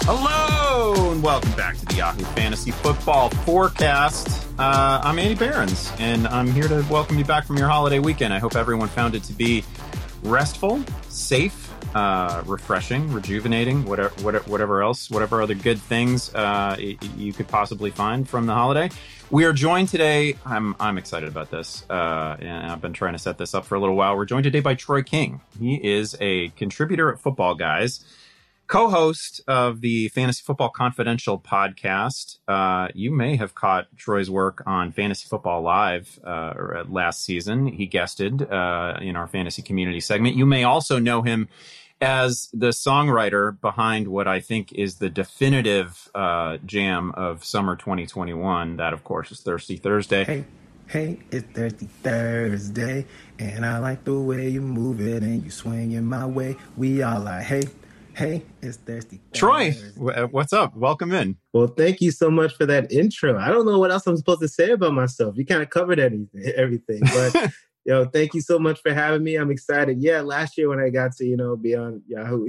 Hello, and welcome back to the Yahoo Fantasy Football Forecast. I'm Andy Behrens, and I'm here to welcome you back from your holiday weekend. I hope everyone found it to be restful, safe, refreshing, rejuvenating, whatever other good things you could possibly find from the holiday. We are joined today. I'm excited about this, and I've been trying to set this up for a little while. We're joined today by Troy King. He is a contributor at Football Guys, co-host of the Fantasy Football Confidential podcast. You may have caught Troy's work on Fantasy Football Live last season. He guested in our fantasy community segment. You may also know him as the songwriter behind what I think is the definitive jam of summer 2021. That, of course, is Thirsty Thursday. Hey, it's Thirsty Thursday, and I like the way you move it and you swing in my way. We all like, hey, it's Thirsty Troy, Thursday. What's up? Welcome in. Well, thank you so much for that intro. I don't know what else I'm supposed to say about myself. You kind of covered everything. But, thank you so much for having me. I'm excited. Yeah, last year when I got to, be on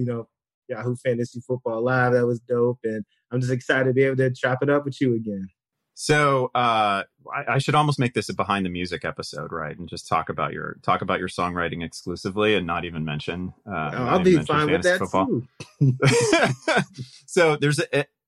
Yahoo Fantasy Football Live, that was dope. And I'm just excited to be able to chop it up with you again. So I should almost make this a behind the music episode, right? And just talk about your songwriting exclusively, and not even mention. I'll be fine with that football. Too. So there's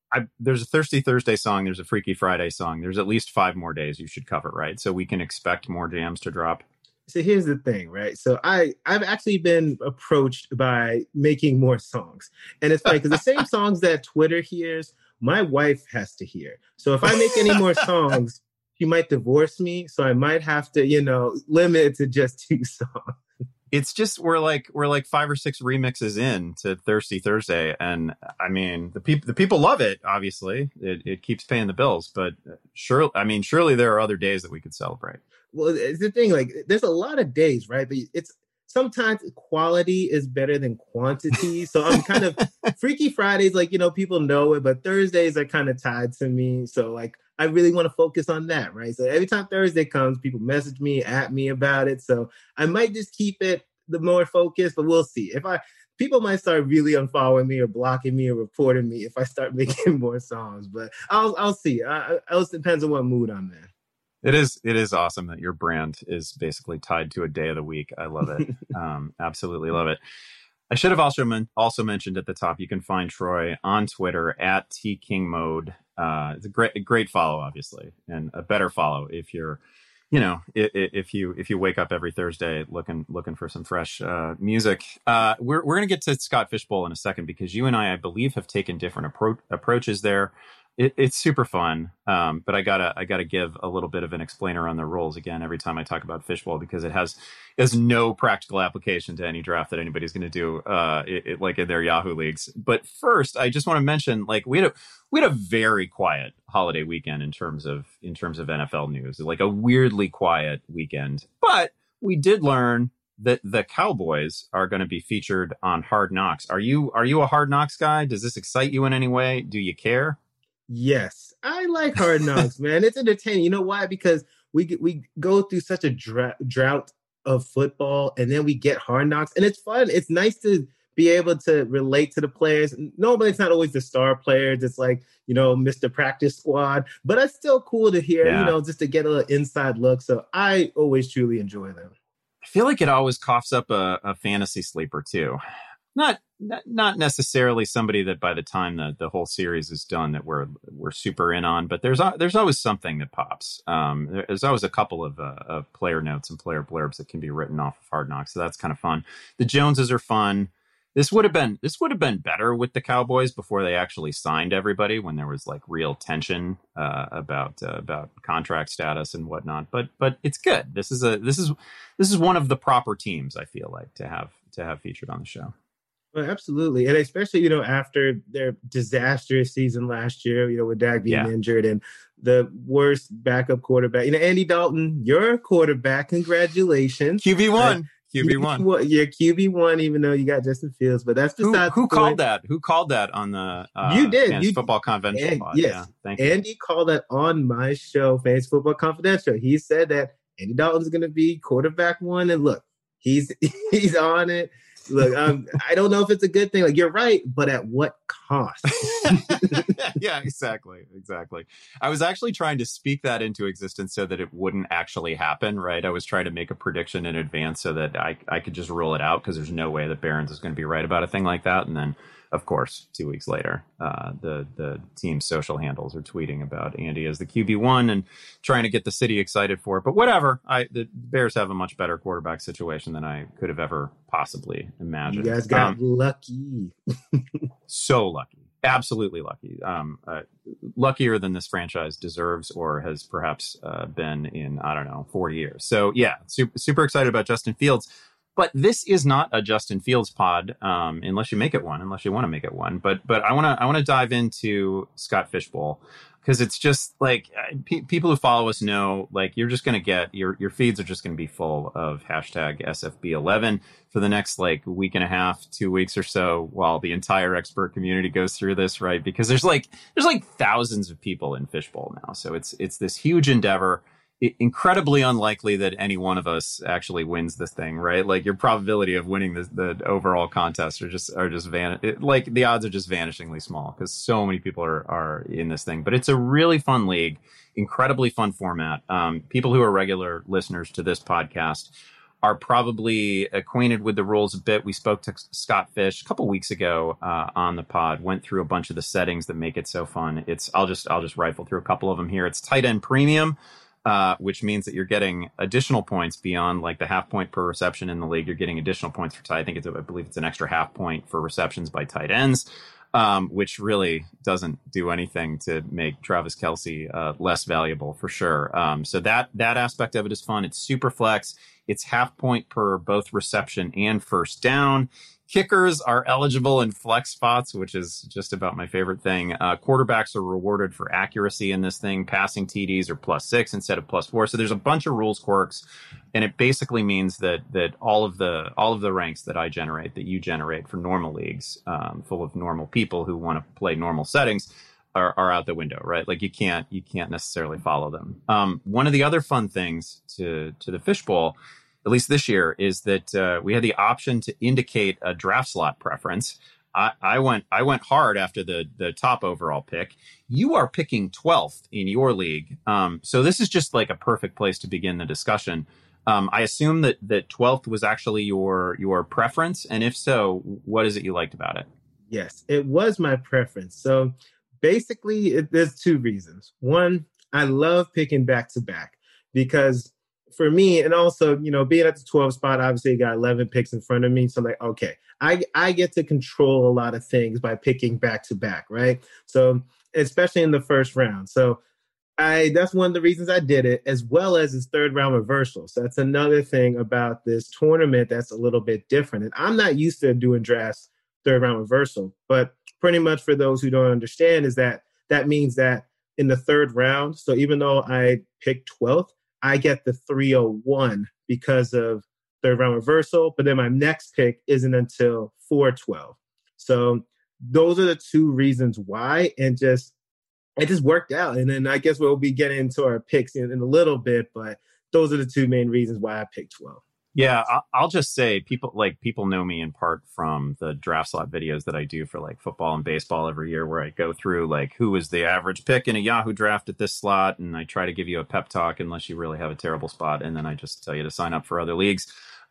a Thirsty Thursday song. There's a Freaky Friday song. There's at least 5 more days you should cover, right? So we can expect more jams to drop. So here's the thing, right? So I've actually been approached by making more songs, and it's funny because the same songs that Twitter hears, my wife has to hear. So if I make any more songs, she might divorce me. So I might have to, limit it to just 2 songs. It's just we're like 5 or 6 remixes in to Thirsty Thursday, and I mean the people love it. Obviously, it keeps paying the bills, but surely there are other days that we could celebrate. Well, it's the thing. Like, there's a lot of days, right? But it's sometimes quality is better than quantity. So I'm kind of Freaky Fridays, people know it, but Thursdays are kind of tied to me. So I really want to focus on that, right? So every time Thursday comes, people message me, at me about it. So I might just keep it the more focused, but we'll see. People might start really unfollowing me or blocking me or reporting me if I start making more songs, but I'll see. It depends on what mood I'm in. It is awesome that your brand is basically tied to a day of the week. I love it. Absolutely love it. I should have also mentioned at the top, you can find Troy on Twitter at @TKingMode. It's a great follow, obviously, and a better follow if you're, if you wake up every Thursday looking for some fresh music. We're going to get to Scott Fishbowl in a second, because you and I believe, have taken different approaches there. It's super fun, but I gotta give a little bit of an explainer on the rules again every time I talk about Fishbowl, because it has no practical application to any draft that anybody's going to do in their Yahoo leagues. But first, I just want to mention, we had a very quiet holiday weekend in terms of NFL news, like a weirdly quiet weekend. But we did learn that the Cowboys are going to be featured on Hard Knocks. Are you a Hard Knocks guy? Does this excite you in any way? Do you care? Yes, I like Hard Knocks, man. It's entertaining. You know why? Because we go through such a drought of football, and then we get Hard Knocks, and it's fun. It's nice to be able to relate to the players. Normally, it's not always the star players. It's Mr. Practice Squad, but it's still cool to hear, just to get a little inside look. So I always truly enjoy them. I feel like it always coughs up a fantasy sleeper too. Not necessarily somebody that by the time the whole series is done that we're super in on, but there's always something that pops. There's always a couple of player notes and player blurbs that can be written off of Hard Knocks, so that's kind of fun. The Joneses are fun. This would have been better with the Cowboys before they actually signed everybody, when there was real tension about contract status and whatnot. But it's good. This is one of the proper teams, I feel like, to have featured on the show. Well, absolutely. And especially, after their disastrous season last year, with Dak being injured and the worst backup quarterback, Andy Dalton, your quarterback, congratulations. QB1. QB1. Yeah, QB1, even though you got Justin Fields, but that's besides who called that? Who called that on the you did. Fantasy Football Confidential pod? Yes. Yeah, thank you. Andy called that on my show, Fantasy Football Confidential. He said that Andy Dalton's going to be quarterback 1, and look, he's on it. Look, I don't know if it's a good thing. Like, you're right, but at what cost? Yeah, exactly. I was actually trying to speak that into existence so that it wouldn't actually happen, right? I was trying to make a prediction in advance so that I could just rule it out, because there's no way that Barron's is going to be right about a thing like that. And then, of course, 2 weeks later, the team's social handles are tweeting about Andy as the QB1 and trying to get the city excited for it. But whatever, the Bears have a much better quarterback situation than I could have ever possibly imagined. You guys got lucky. So lucky. Absolutely lucky. Luckier than this franchise deserves or has perhaps been in, 4 years. So yeah, super excited about Justin Fields. But this is not a Justin Fields pod, unless you make it one, unless you want to make it one. But I want to dive into Scott Fish Bowl, because it's just like people who follow us know, like, you're just going to get your feeds are just going to be full of hashtag SFB11 for the next like week and a half, 2 weeks or so, while the entire expert community goes through this, right? Because there's like thousands of people in Fish Bowl now, so it's this huge endeavor. Incredibly unlikely that any one of us actually wins this thing, right? Like, your probability of winning the overall contest are just like, the odds are just vanishingly small, because so many people are in this thing. But it's a really fun league, incredibly fun format. People who are regular listeners to this podcast are probably acquainted with the rules a bit. We spoke to Scott Fish a couple weeks ago on the pod, went through a bunch of the settings that make it so fun. I'll just rifle through a couple of them here. It's tight end premium, which means that you're getting additional points beyond like the half point per reception in the league. You're getting additional points for tight. I believe it's an extra half point for receptions by tight ends, which really doesn't do anything to make Travis Kelce less valuable, for sure. So that aspect of it is fun. It's super flex. It's half point per both reception and first down. Kickers are eligible in flex spots, which is just about my favorite thing. Quarterbacks are rewarded for accuracy in this thing. Passing TDs are +6 instead of +4. So there's a bunch of rules quirks, and it basically means that all of the ranks that I generate, that you generate for normal leagues, full of normal people who want to play normal settings, are out the window, right? Like, you can't necessarily follow them. One of the other fun things to the Fish Bowl, at least this year, is that we had the option to indicate a draft slot preference. I went hard after the top overall pick. You are picking 12th in your league. So this is just like a perfect place to begin the discussion. I assume that 12th was actually your preference. And if so, what is it you liked about it? Yes, it was my preference. So basically, there's two reasons. One, I love picking back to back, because for me, and also, being at the 12 spot, obviously, got 11 picks in front of me. So, like, okay, I get to control a lot of things by picking back to back, right? So, especially in the first round. So, that's one of the reasons I did it, as well as this third round reversal. So, that's another thing about this tournament that's a little bit different. And I'm not used to doing drafts third round reversal, but pretty much for those who don't understand, is that means that in the third round, so even though I picked 12th, I get the 301 because of third round reversal, but then my next pick isn't until 412. So those are the two reasons why, and it just worked out. And then I guess we'll be getting into our picks in a little bit, but those are the two main reasons why I picked 12. Yeah, I'll just say people know me in part from the draft slot videos that I do for like football and baseball every year, where I go through like who is the average pick in a Yahoo draft at this slot, and I try to give you a pep talk unless you really have a terrible spot, and then I just tell you to sign up for other leagues.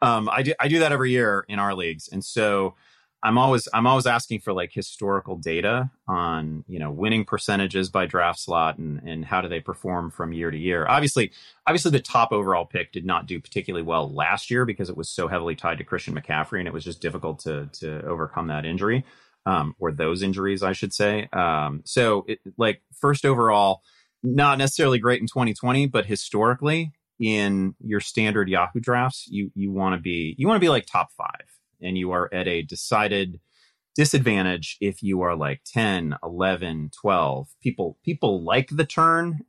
I do that every year in our leagues, and so I'm always asking for like historical data on, winning percentages by draft slot and how do they perform from year to year. Obviously the top overall pick did not do particularly well last year because it was so heavily tied to Christian McCaffrey, and it was just difficult to overcome that injury, or those injuries, I should say. So first overall, not necessarily great in 2020, but historically in your standard Yahoo drafts, you want to be like top 5. And you are at a decided disadvantage if you are like 10, 11, 12. People like the turn,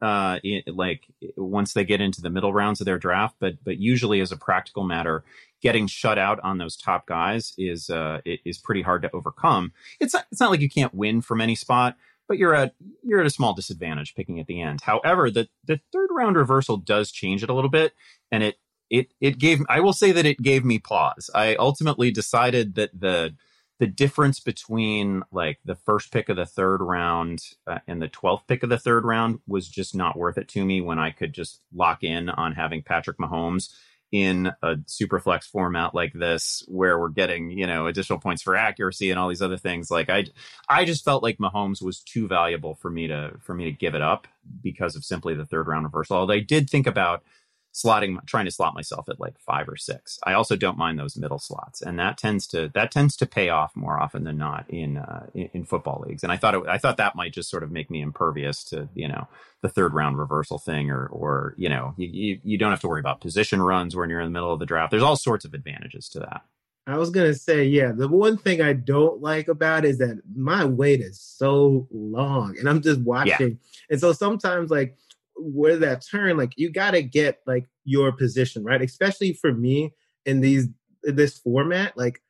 once they get into the middle rounds of their draft, but usually, as a practical matter, getting shut out on those top guys is pretty hard to overcome. It's not like you can't win from any spot, but you're at a small disadvantage picking at the end. However, the third round reversal does change it a little bit, and I will say that it gave me pause. I ultimately decided that the difference between like the first pick of the third round and the 12th pick of the third round was just not worth it to me when I could just lock in on having Patrick Mahomes in a super flex format like this, where we're getting, additional points for accuracy and all these other things. Like I just felt like Mahomes was too valuable for me to give it up because of simply the third round reversal. Although I did think about trying to slot myself at like 5 or 6. I also don't mind those middle slots, and that tends to pay off more often than not in football leagues. And I thought that might just sort of make me impervious to the third round reversal thing, or you don't have to worry about position runs when you're in the middle of the draft. There's all sorts of advantages to that. I was going to say, yeah, the one thing I don't like about it is that my wait is so long and I'm just watching. Yeah. And so sometimes like where that turn, like you got to get like your position, right? Especially for me in this format, like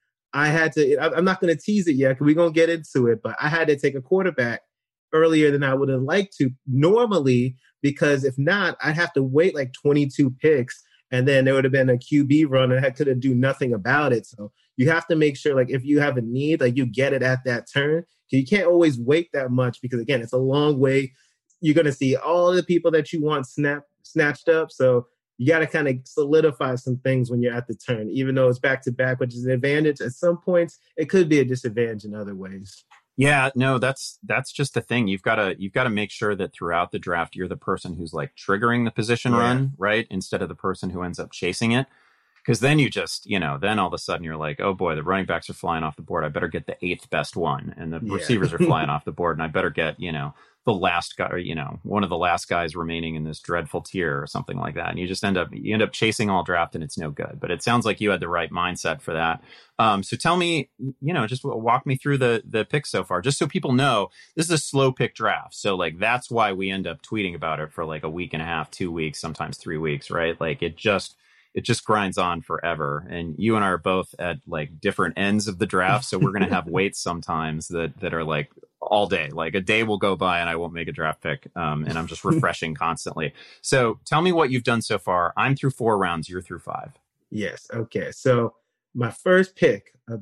I'm not going to tease it yet because we're going to get into it, but I had to take a quarterback earlier than I would have liked to normally, because if not, I'd have to wait like 22 picks. And then there would have been a QB run and I could have do nothing about it. So you have to make sure, like, if you have a need, like you get it at that turn. You can't always wait that much because, again, it's a long way. You're going to see all the people that you want snatched up. So you got to kind of solidify some things when you're at the turn, even though it's back to back, which is an advantage. At some points, it could be a disadvantage in other ways. Yeah, no, that's just the thing. You've got to make sure that throughout the draft, you're the person who's like triggering the position run, right? Instead of the person who ends up chasing it. Because then you just, then all of a sudden you're like, oh boy, the running backs are flying off the board. I better get the 8th best one. And the receivers are flying off the board. And I better get, the last guy, or, one of the last guys remaining in this dreadful tier or something like that. And you just end up chasing all draft and it's no good. But it sounds like you had the right mindset for that. So tell me, just walk me through the picks so far, just so people know this is a slow pick draft. So like, that's why we end up tweeting about it for like a week and a half, 2 weeks, sometimes 3 weeks, right? Like it just grinds on forever. And you and I are both at like different ends of the draft. So we're going to have waits sometimes that are like all day. Like a day will go by and I won't make a draft pick. And I'm just refreshing constantly. So tell me what you've done so far. I'm through 4 rounds. You're through 5. Yes. Okay. So my first pick of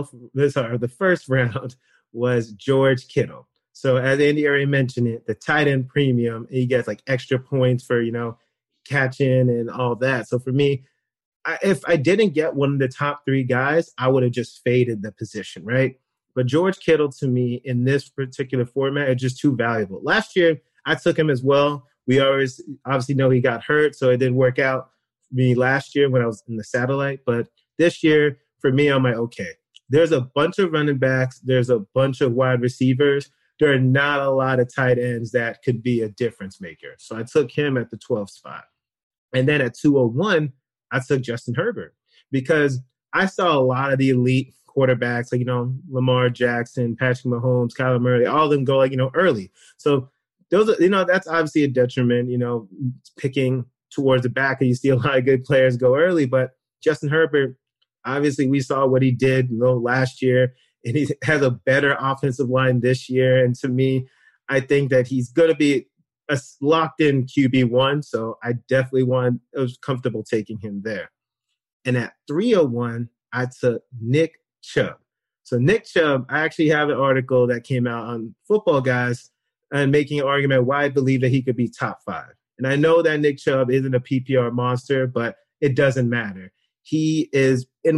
the first round was George Kittle. So as Andy already mentioned it, the tight end premium, he gets like extra points for, catching and all that. So for me, if I didn't get one of the top 3 guys, I would have just faded the position, right? But George Kittle, to me, in this particular format, is just too valuable. Last year, I took him as well. We always obviously know he got hurt, so it didn't work out for me last year when I was in the satellite. But this year, for me, I'm like, okay, there's a bunch of running backs. There's a bunch of wide receivers. There are not a lot of tight ends that could be a difference maker. So I took him at the 12th spot. And then at 201, I took Justin Herbert because I saw a lot of the elite quarterbacks, like, Lamar Jackson, Patrick Mahomes, Kyler Murray, all of them go like, early. So those are, that's obviously a detriment, picking towards the back, and you see a lot of good players go early. But Justin Herbert, obviously we saw what he did last year, and he has a better offensive line this year. And to me, I think that he's going to be a locked-in QB1, so I definitely was comfortable taking him there. And at 301, I took Nick Chubb. So Nick Chubb, I actually have an article that came out on Football Guys and making an argument why I believe that he could be top 5. And I know that Nick Chubb isn't a PPR monster, but it doesn't matter. He is in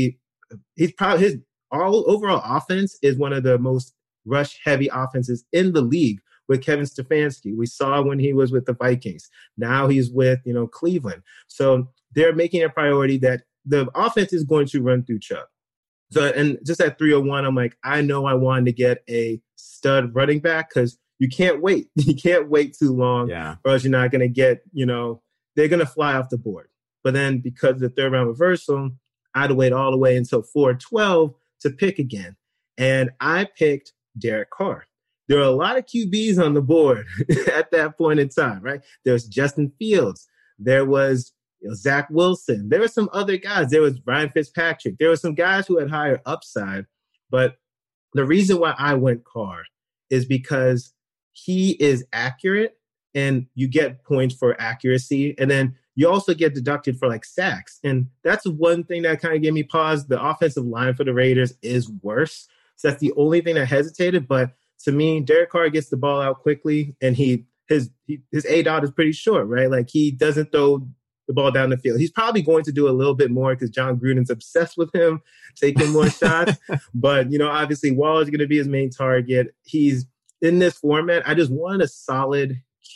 his overall offense is one of the most rush-heavy offenses in the league with Kevin Stefanski. We saw when he was with the Vikings. Now he's with, Cleveland. So they're making a priority that the offense is going to run through Chubb. So, and just at 301, I'm like, I know I wanted to get a stud running back because you can't wait. You can't wait too long, or else you're not going to get, they're going to fly off the board. But then because of the third round reversal, I had to wait all the way until 412 to pick again. And I picked Derek Carr. There are a lot of QBs on the board at that point in time, right? There's Justin Fields. There was Zach Wilson. There were some other guys. There was Ryan Fitzpatrick. There were some guys who had higher upside. But the reason why I went Carr is because he is accurate and you get points for accuracy. And then you also get deducted for like sacks. And that's one thing that kind of gave me pause. The offensive line for the Raiders is worse. So that's the only thing that hesitated. But to me, Derek Carr gets the ball out quickly, and his A dot is pretty short, right? Like he doesn't throw the ball down the field. He's probably going to do a little bit more because John Gruden's obsessed with him taking more shots. But, obviously Waller's going to be his main target. He's in this format. I just wanted a solid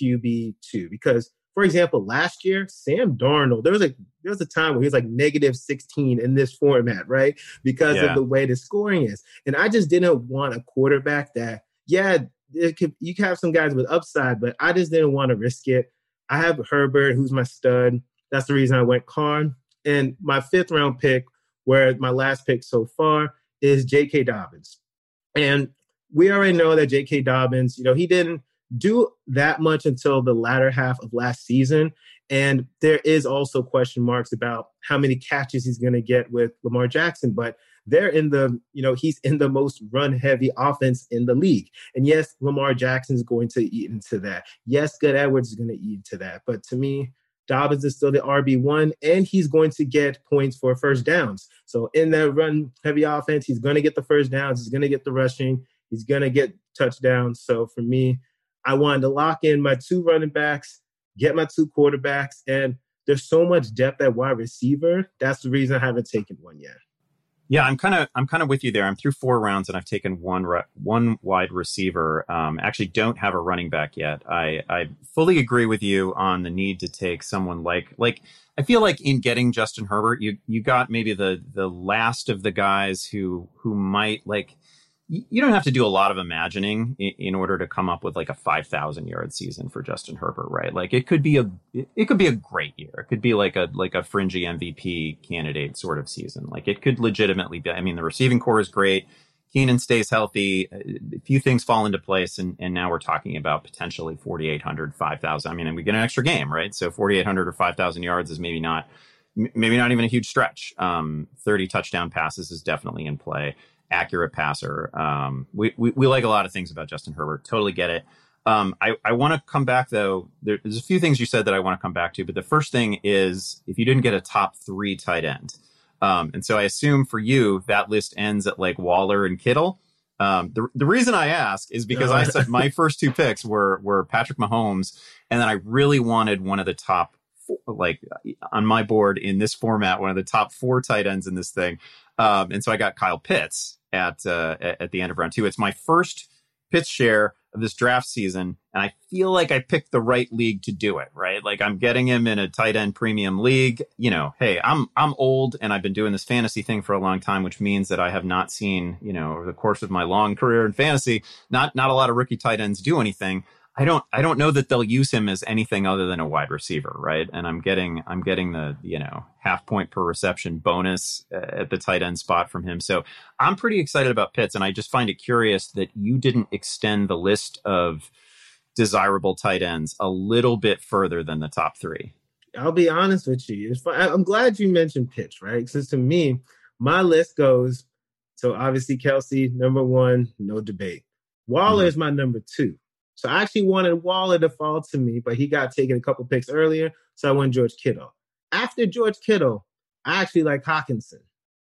QB2 because, for example, last year, Sam Darnold, there was a time where he was like -16 in this format, right? Because of the way the scoring is. And I just didn't want a quarterback that, you can have some guys with upside, but I just didn't want to risk it. I have Herbert, who's my stud. That's the reason I went Carr. And my 5th round pick, where my last pick so far, is J.K. Dobbins. And we already know that J.K. Dobbins, he didn't do that much until the latter half of last season. And there is also question marks about how many catches he's going to get with Lamar Jackson. But they're in the, he's in the most run-heavy offense in the league. And yes, Lamar Jackson is going to eat into that. Yes, Gus Edwards is going to eat into that. But to me, Dobbins is still the RB1, and he's going to get points for first downs. So in that run-heavy offense, he's going to get the first downs. He's going to get the rushing. He's going to get touchdowns. So for me, I wanted to lock in my 2 running backs, get my 2 quarterbacks, and there's so much depth at wide receiver. That's the reason I haven't taken one yet. Yeah, I'm kind of with you there. I'm through 4 rounds and I've taken one wide receiver. Actually, don't have a running back yet. I fully agree with you on the need to take someone like I feel like in getting Justin Herbert, you got maybe the last of the guys who might like. You don't have to do a lot of imagining in order to come up with like a 5,000 yard season for Justin Herbert, right? Like it could be a great year. It could be like a fringy MVP candidate sort of season. Like it could legitimately be. I mean, the receiving core is great. Keenan stays healthy. A few things fall into place, and now we're talking about potentially 4,800, 5,000. I mean, and we get an extra game, right? So 4,800 or 5,000 yards is maybe not even a huge stretch. 30 touchdown passes is definitely in play. Accurate passer. We like a lot of things about Justin Herbert. Totally get it. I want to come back though. There's a few things you said that I want to come back to, but the first thing is if you didn't get a top 3 tight end. And so I assume for you that list ends at like Waller and Kittle. The reason I ask is because I said my first 2 picks were Patrick Mahomes, and then I really wanted one of the top 4, like on my board in this format, one of the top 4 tight ends in this thing. And so I got Kyle Pitts at the end of round 2. It's my first Pitts share of this draft season, and I feel like I picked the right league to do it, right? Like I'm getting him in a tight end premium league. Hey, I'm old and I've been doing this fantasy thing for a long time, which means that I have not seen, over the course of my long career in fantasy, not a lot of rookie tight ends do anything. I don't know that they'll use him as anything other than a wide receiver, right? And I'm getting the half point per reception bonus at the tight end spot from him. So I'm pretty excited about Pitts, and I just find it curious that you didn't extend the list of desirable tight ends a little bit further than the top 3. I'll be honest with you. It's fine. I'm glad you mentioned Pitts, right? Because to me, my list goes, so obviously Kelsey, number 1, no debate. Waller is my number 2. So I actually wanted Waller to fall to me, but he got taken a couple picks earlier, so I went George Kittle. After George Kittle, I actually like Hockenson,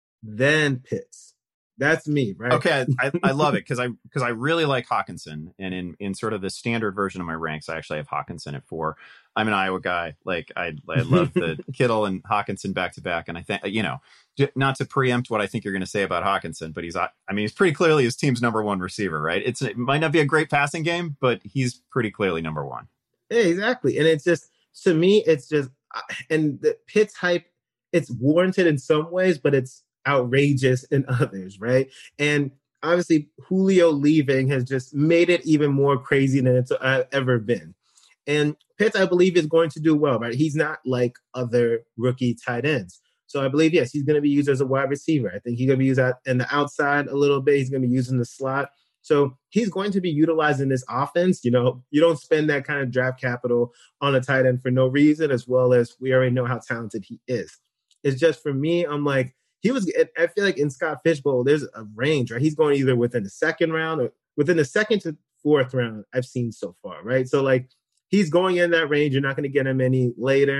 then Pitts. That's me, right? Okay, I love it because I really like Hockenson, and in sort of the standard version of my ranks, I actually have Hockenson at 4. I'm an Iowa guy. Like I love the Kittle and Hockenson back to back, and I think not to preempt what I think you're going to say about Hockenson, but he's pretty clearly his team's number 1 receiver, right? It might not be a great passing game, but he's pretty clearly number 1. Yeah, exactly, and it's just to me, it's just and the Pitts hype, it's warranted in some ways, but it's outrageous in others, right? And obviously Julio leaving has just made it even more crazy than it's ever been. And Pitts, I believe, is going to do well, right? He's not like other rookie tight ends. So I believe, yes, he's going to be used as a wide receiver. I think he's going to be used in the outside a little bit. He's going to be used in the slot. So he's going to be utilized in this offense. You don't spend that kind of draft capital on a tight end for no reason, as well as we already know how talented he is. It's just for me, I'm like, I feel like in Scott Fishbowl, there's a range, right? He's going either within the 2nd round or within the 2nd to 4th round I've seen so far, right? So like he's going in that range. You're not going to get him any later.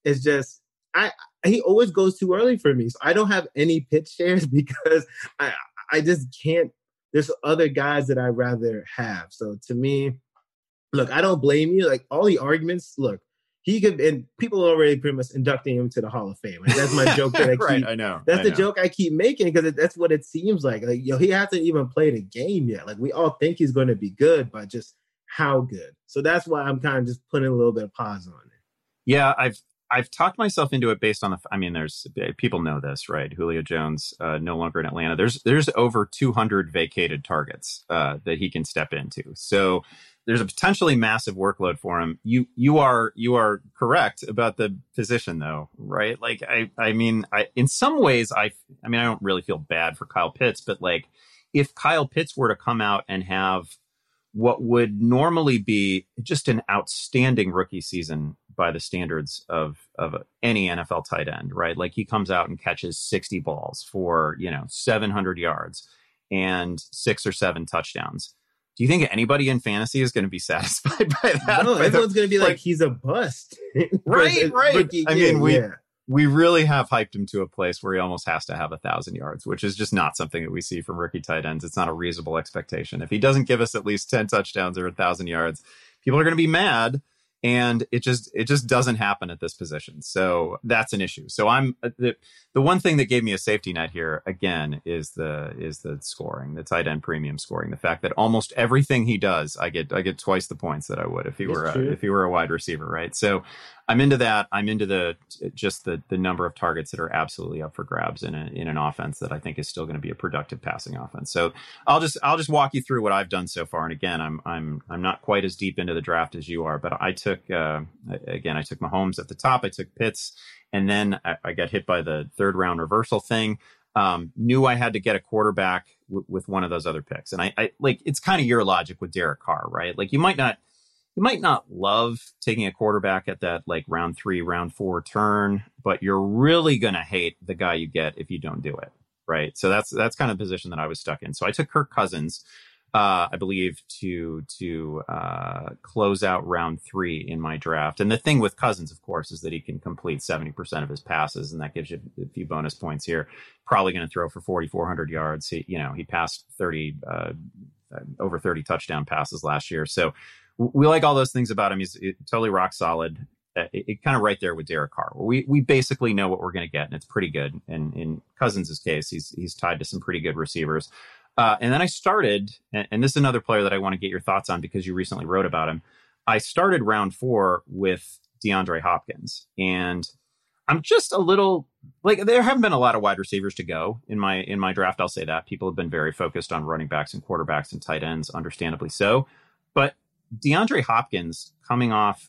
It's just I he always goes too early for me. So I don't have any pitch shares because I I just can't. There's other guys that I'd rather have. So to me, look, I don't blame you. Like all the arguments, look, he could, and people are already pretty much inducting him to the Hall of Fame. Like, that's my joke that I right, keep. I know. That's the joke I keep making because that's what it seems like. Like, he hasn't even played a game yet. Like, we all think he's going to be good, but just how good. So that's why I'm kind of just putting a little bit of pause on it. Yeah, I've talked myself into it based on the. I mean, there's people know this, right? Julio Jones no longer in Atlanta. There's over 200 vacated targets that he can step into. So there's a potentially massive workload for him. You are correct about the position, though, right? Like I mean, in some ways I mean I don't really feel bad for Kyle Pitts, but like if Kyle Pitts were to come out and have what would normally be just an outstanding rookie season by the standards of any NFL tight end, right? Like he comes out and catches 60 balls for, 700 yards and 6 or 7 touchdowns. Do you think anybody in fantasy is going to be satisfied by that? No, everyone's going to be like, he's a bust. Right. I mean, yeah. We really have hyped him to a place where he almost has to have 1,000 yards, which is just not something that we see from rookie tight ends. It's not a reasonable expectation. If he doesn't give us at least 10 touchdowns or 1,000 yards, people are going to be mad. And it just doesn't happen at this position. So that's an issue. So I'm the one thing that gave me a safety net here again is the scoring, the tight end premium scoring. The fact that almost everything he does, I get twice the points that I would if he were a wide receiver, right? So I'm into that. I'm into the number of targets that are absolutely up for grabs in an offense that I think is still going to be a productive passing offense. So I'll just walk you through what I've done so far. And again, I'm not quite as deep into the draft as you are, but I took Mahomes at the top. I took Pitts, and then I got hit by the third round reversal thing. Knew I had to get a quarterback with one of those other picks, and I like it's kind of your logic with Derek Carr, right? Like you might not love taking a quarterback at that like round 3, round 4 turn, but you're really going to hate the guy you get if you don't do it. Right. So that's kind of the position that I was stuck in. So I took Kirk Cousins, I believe, to close out round 3 in my draft. And the thing with Cousins, of course, is that he can complete 70% of his passes, and that gives you a few bonus points here. Probably going to throw for 4,400 yards. He passed over 30 touchdown passes last year. So we like all those things about him. He's totally rock solid. It kind of right there with Derek Carr. We basically know what we're going to get, and it's pretty good. And in Cousins' case, he's tied to some pretty good receivers. And then I started, and this is another player that I want to get your thoughts on because you recently wrote about him. I started round 4 with DeAndre Hopkins, and I'm just a little like there haven't been a lot of wide receivers to go in my draft. I'll say that people have been very focused on running backs and quarterbacks and tight ends, understandably so. But DeAndre Hopkins coming off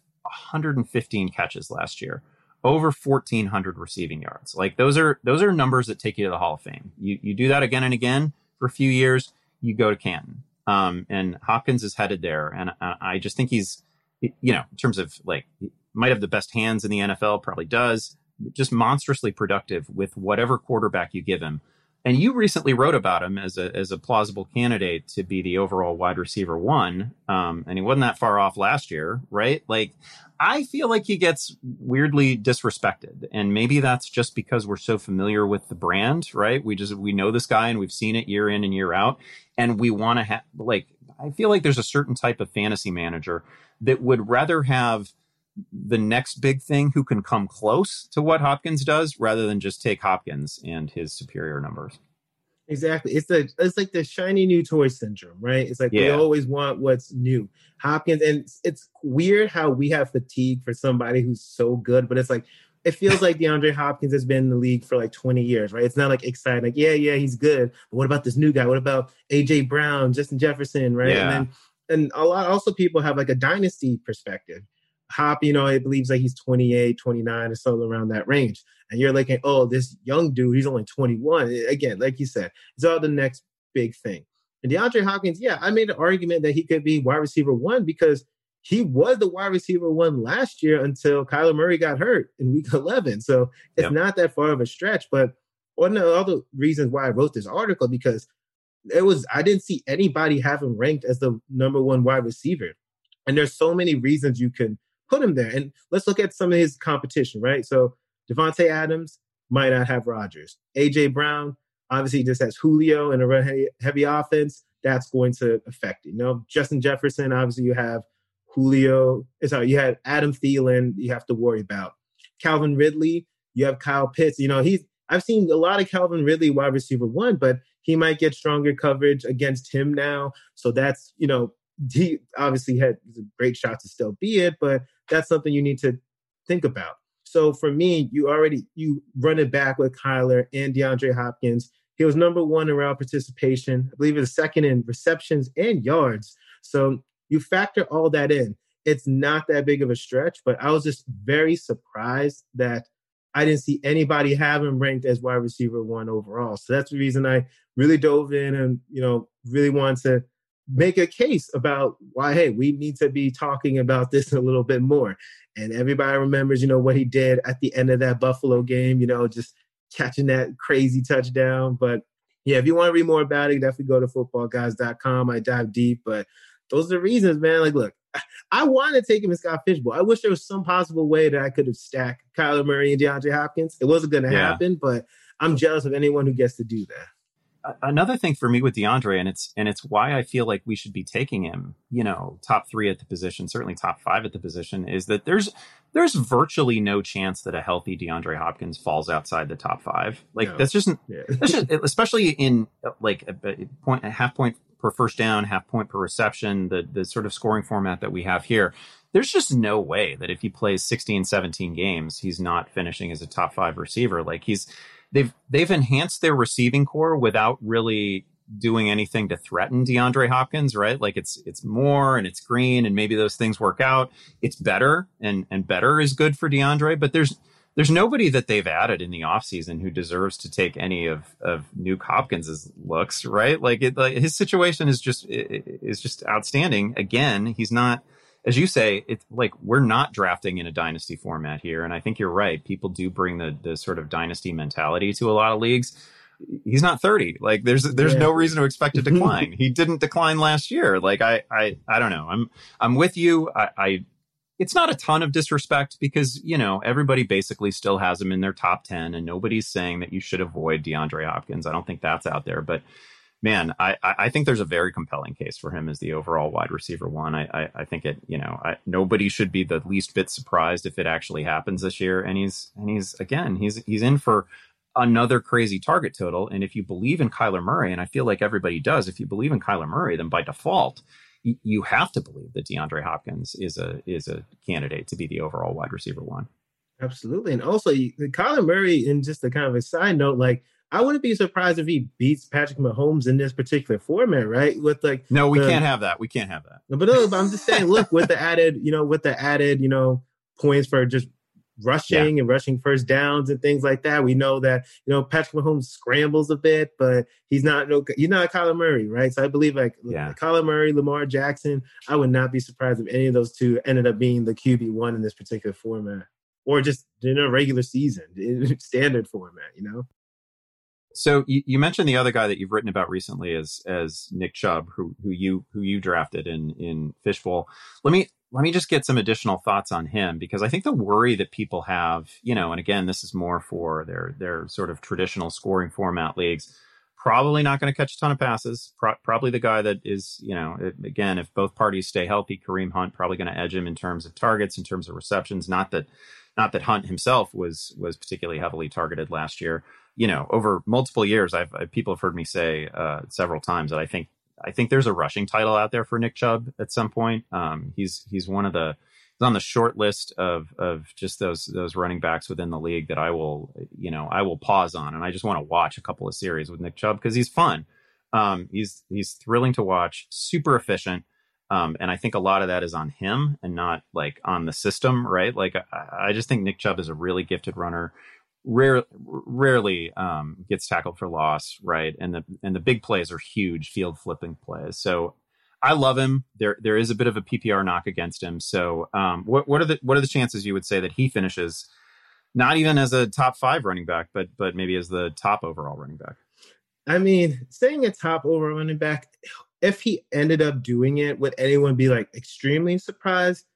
115 catches last year, over 1,400 receiving yards. Like those are numbers that take you to the Hall of Fame. You do that again and again for a few years, you go to Canton. And Hopkins is headed there. And I just think he's, in terms of like, he might have the best hands in the NFL, probably does, just monstrously productive with whatever quarterback you give him. And you recently wrote about him as a plausible candidate to be the overall wide receiver 1. And he wasn't that far off last year, right? Like, I feel like he gets weirdly disrespected. And maybe that's just because we're so familiar with the brand, right? We know this guy and we've seen it year in and year out. And we want to have, like, I feel like there's a certain type of fantasy manager that would rather have the next big thing who can come close to what Hopkins does rather than just take Hopkins and his superior numbers. Exactly. It's like the shiny new toy syndrome, right? It's like we always want what's new. Hopkins, and it's weird how we have fatigue for somebody who's so good, but it's like it feels like DeAndre Hopkins has been in the league for like 20 years, right? It's not like exciting, like, yeah, he's good. But what about this new guy? What about AJ Brown, Justin Jefferson, right? Yeah. And a lot also people have like a dynasty perspective. Hop, it believes like he's 28, 29 or so around that range. And you're like, oh, this young dude, he's only 21. Again, like you said, it's all the next big thing. And DeAndre Hopkins, I made an argument that he could be wide receiver 1 because he was the wide receiver 1 last year until Kyler Murray got hurt in week 11. So it's not that far of a stretch. But one of the other reasons why I wrote this article, because I didn't see anybody have him ranked as the number 1 wide receiver. And there's so many reasons you can put him there. And let's look at some of his competition, right? So Devontae Adams might not have Rodgers. A.J. Brown obviously just has Julio in a run heavy offense. That's going to affect it. You know, Justin Jefferson, obviously you have Julio. Sorry, you have Adam Thielen you have to worry about. Calvin Ridley, you have Kyle Pitts. You know, I've seen a lot of Calvin Ridley wide receiver one, but he might get stronger coverage against him now. So that's, you know, he obviously had a great shot to still be it, but that's something you need to think about. So for me, you run it back with Kyler and DeAndre Hopkins. He was number one in route participation. I believe he was second in receptions and yards. So you factor all that in. It's not that big of a stretch, but I was just very surprised that I didn't see anybody have him ranked as wide receiver one overall. So that's the reason I really dove in and, you know, really wanted to make a case about why, hey, we need to be talking about this a little bit more. And everybody remembers, you know, what he did at the end of that Buffalo game, you know, just catching that crazy touchdown. But yeah, if you want to read more about it, definitely go to footballguys.com. I dive deep, but those are the reasons, man. Like, look, I want to take him in Scott Fishbowl. I wish there was some possible way that I could have stacked Kyler Murray and DeAndre Hopkins. It wasn't going to happen, but I'm jealous of anyone who gets to do that. Another thing for me with DeAndre, and it's why I feel like we should be taking him, you know, top 3 at the position, certainly top 5 at the position, is that there's virtually no chance that a healthy DeAndre Hopkins falls outside the top 5. Like no. that's just especially in like a half point per first down, half point per reception, the sort of scoring format that we have here. There's just no way that if he plays 16, 17 games, he's not finishing as a top 5 receiver. Like they've enhanced their receiving core without really doing anything to threaten DeAndre Hopkins, right? Like it's more and it's green and maybe those things work out. It's better and better is good for DeAndre, but there's nobody that they've added in the offseason who deserves to take any of Nuke Hopkins's looks, right? Like his situation is just outstanding. Again, he's not, as you say, it's like we're not drafting in a dynasty format here. And I think you're right. People do bring the sort of dynasty mentality to a lot of leagues. He's not 30. Like there's no reason to expect a decline. He didn't decline last year. Like I don't know. I'm with you. It's not a ton of disrespect because, you know, everybody basically still has him in their top 10 and nobody's saying that you should avoid DeAndre Hopkins. I don't think that's out there, but man, I think there's a very compelling case for him as the overall wide receiver one. I think it, you know, nobody should be the least bit surprised if it actually happens this year. And he's in for another crazy target total. And if you believe in Kyler Murray, and I feel like everybody does, if you believe in Kyler Murray, then by default, you have to believe that DeAndre Hopkins is a candidate to be the overall wide receiver one. Absolutely. And also Kyler Murray, and just a kind of a side note, like, I wouldn't be surprised if he beats Patrick Mahomes in this particular format, right? With like, no, we can't have that. We can't have that. But I'm just saying, look, with the added, points for just rushing and rushing first downs and things like that. We know that, Patrick Mahomes scrambles a bit, but he's not Kyler Murray, right? So I believe Kyler Murray, Lamar Jackson, I would not be surprised if any of those two ended up being the QB1 in this particular format, or just in a regular season, standard format, So you mentioned the other guy that you've written about recently as Nick Chubb, who you drafted in Fishbowl. Let me just get some additional thoughts on him, because I think the worry that people have, and again, this is more for their sort of traditional scoring format leagues, probably not going to catch a ton of passes. Probably the guy that is, again, if both parties stay healthy, Kareem Hunt probably going to edge him in terms of targets, in terms of receptions. Not that Hunt himself was particularly heavily targeted last year. Over multiple years, people have heard me say several times that I think there's a rushing title out there for Nick Chubb at some point. He's on the short list of just those running backs within the league that I will pause on, and I just want to watch a couple of series with Nick Chubb because he's fun. He's thrilling to watch, super efficient. And I think a lot of that is on him and not like on the system, right? Like I just think Nick Chubb is a really gifted runner. Rarely gets tackled for loss, right? And the big plays are huge field flipping plays. So I love him. There is a bit of a PPR knock against him. So what are the chances you would say that he finishes not even as a top 5 running back, but maybe as the top overall running back? I mean, saying a top overall running back, if he ended up doing it, would anyone be like extremely surprised?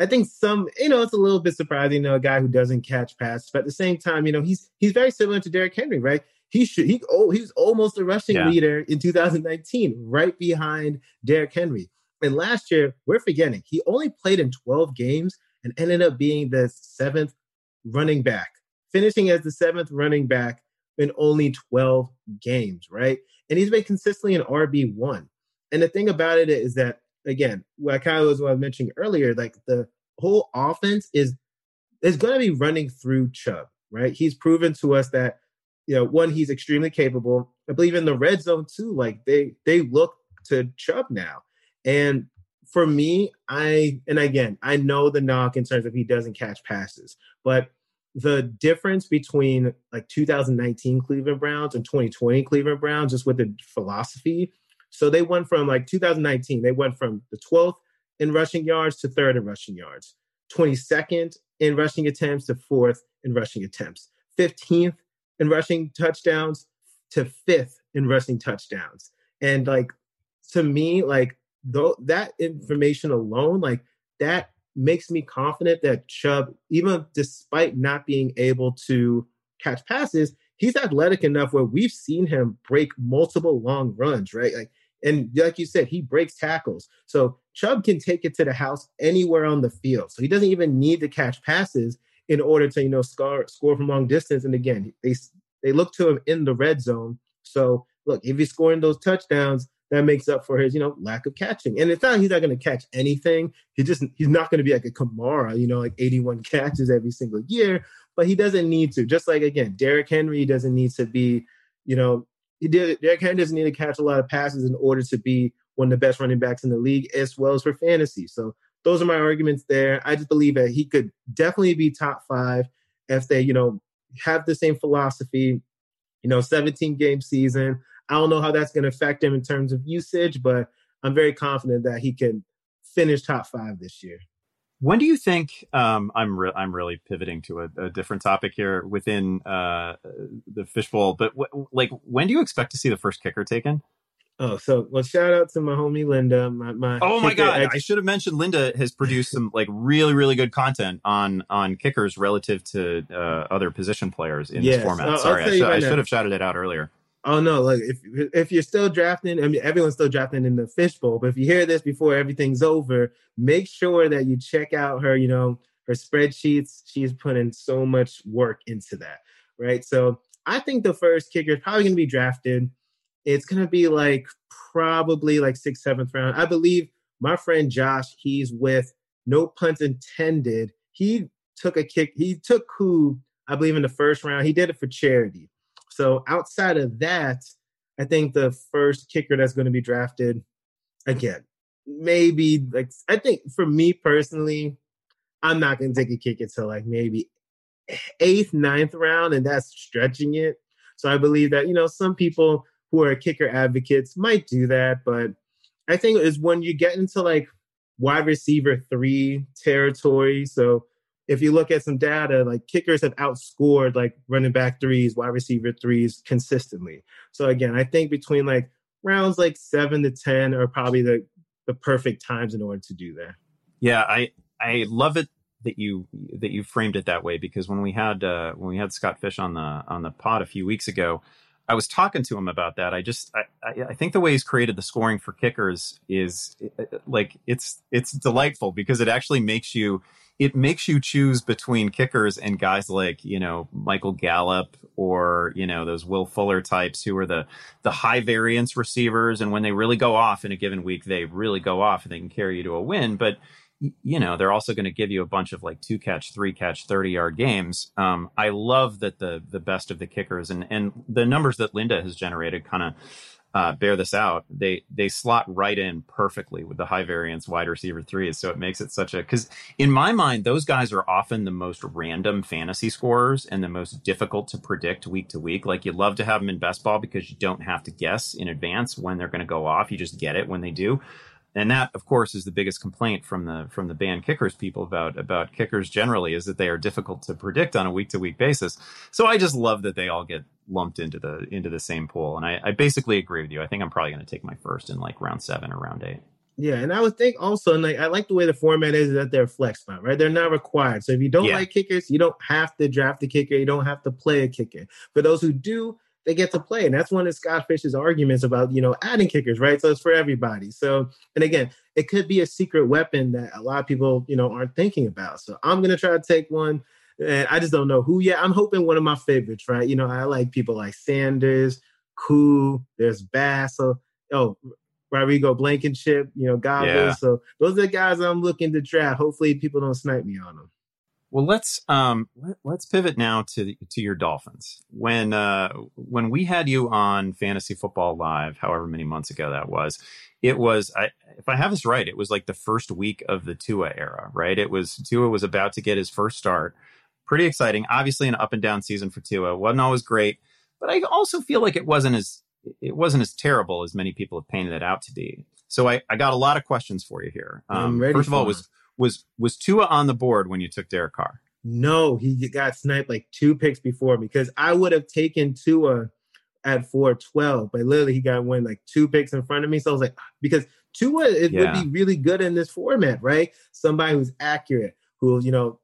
I think some, it's a little bit surprising, a guy who doesn't catch passes, but at the same time, he's very similar to Derrick Henry, right? He was almost a rushing Yeah. leader in 2019, right behind Derrick Henry. And last year, we're forgetting he only played in 12 games and ended up being the seventh running back, finishing as the seventh running back in only 12 games, right? And he's been consistently an RB1. And the thing about it is that, again, what I was mentioning earlier, like the whole offense is going to be running through Chubb, right? He's proven to us that, one, he's extremely capable. I believe in the red zone too, like they look to Chubb now. And for me, I know the knock in terms of he doesn't catch passes, but the difference between like 2019 Cleveland Browns and 2020 Cleveland Browns, just with the philosophy. So they went from like 2019, they went from the 12th in rushing yards to third in rushing yards, 22nd in rushing attempts to fourth in rushing attempts, 15th in rushing touchdowns to fifth in rushing touchdowns. And like, to me, like that information alone, like that makes me confident that Chubb, even despite not being able to catch passes, he's athletic enough where we've seen him break multiple long runs, right? Like, and like you said, he breaks tackles. So Chubb can take it to the house anywhere on the field. So he doesn't even need to catch passes in order to, score from long distance. And again, they look to him in the red zone. So look, if he's scoring those touchdowns, that makes up for his, lack of catching. And it's not he's not going to catch anything. He's not going to be like a Kamara, like 81 catches every single year. But he doesn't need to. Just like, again, Derrick Henry doesn't need to be, Derrick Henry doesn't need to catch a lot of passes in order to be one of the best running backs in the league, as well as for fantasy. So those are my arguments there. I just believe that he could definitely be top 5 if they, have the same philosophy, 17-game season. I don't know how that's going to affect him in terms of usage, but I'm very confident that he can finish top 5 this year. When do you think I'm really pivoting to a different topic here within the fishbowl, but when do you expect to see the first kicker taken? Oh, so shout out to my homie Linda. Oh my God! I should have mentioned Linda has produced some like really, really good content on kickers relative to other position players in this format. Sorry, I should have shouted it out earlier. Oh no! Like if you're still drafting, I mean everyone's still drafting in the fishbowl. But if you hear this before everything's over, make sure that you check out her, her spreadsheets. She's putting so much work into that, right? So I think the first kicker is probably going to be drafted. It's going to be like probably like 6th, 7th round. I believe my friend Josh, he's with no puns intended. He took a kick. He took Koo, I believe, in the first round. He did it for charity. So outside of that, I think the first kicker that's going to be drafted, again, maybe like, I think for me personally, I'm not going to take a kick until like maybe 8th, 9th round, and that's stretching it. So I believe that, some people who are kicker advocates might do that, but I think it's when you get into like wide receiver 3 territory. So if you look at some data, like kickers have outscored like running back 3s, wide receiver 3s consistently. So again, I think between like rounds like 7 to 10 are probably the perfect times in order to do that. Yeah, I love it that you framed it that way, because when we had Scott Fish on the pod a few weeks ago, I was talking to him about that. I think the way he's created the scoring for kickers is like it's delightful, because it actually makes you choose between kickers and guys like, Michael Gallup or, those Will Fuller types who are the high variance receivers. And when they really go off in a given week, they really go off and they can carry you to a win. But they're also going to give you a bunch of like 2-catch, 3-catch, 30-yard games. I love that the best of the kickers and the numbers that Linda has generated kind of bear this out. They slot right in perfectly with the high variance wide receiver 3s. So it makes it because in my mind, those guys are often the most random fantasy scorers and the most difficult to predict week to week. Like, you love to have them in best ball because you don't have to guess in advance when they're going to go off. You just get it when they do. And that, of course, is the biggest complaint from the band kickers people about kickers generally, is that they are difficult to predict on a week-to-week basis. So I just love that they all get lumped into the same pool. And I basically agree with you. I think I'm probably going to take my first in like round 7 or round 8. Yeah, and I would think also, and like I like the way the format is that they're flex now, right? They're not required. So if you don't Yeah. like kickers, you don't have to draft a kicker. You don't have to play a kicker. For those who do, they get to play, and that's one of Scott Fish's arguments about adding kickers, right? So it's for everybody. So, and again, it could be a secret weapon that a lot of people aren't thinking about. So I'm gonna try to take one, and I just don't know who yet. I'm hoping one of my favorites, right? I like people like Sanders, Koo, there's Bass. So, oh, Rodrigo Blankenship, Yeah. Godwin. So those are the guys I'm looking to draft. Hopefully, people don't snipe me on them. Well, let's pivot now to your Dolphins. When we had you on Fantasy Football Live, however many months ago that was, it was if I have this right, it was like the first week of the Tua era, right? Tua was about to get his first start. Pretty exciting. Obviously, an up and down season for Tua. Wasn't always great, but I also feel like it wasn't as terrible as many people have painted it out to be. So I got a lot of questions for you here. I'm ready. First of all, was Tua on the board when you took Derek Carr? No, he got sniped like 2 picks before me because I would have taken Tua at 412, but literally he got like 2 picks in front of me. So I was like, because Tua would be really good in this format, right? Somebody who's accurate, who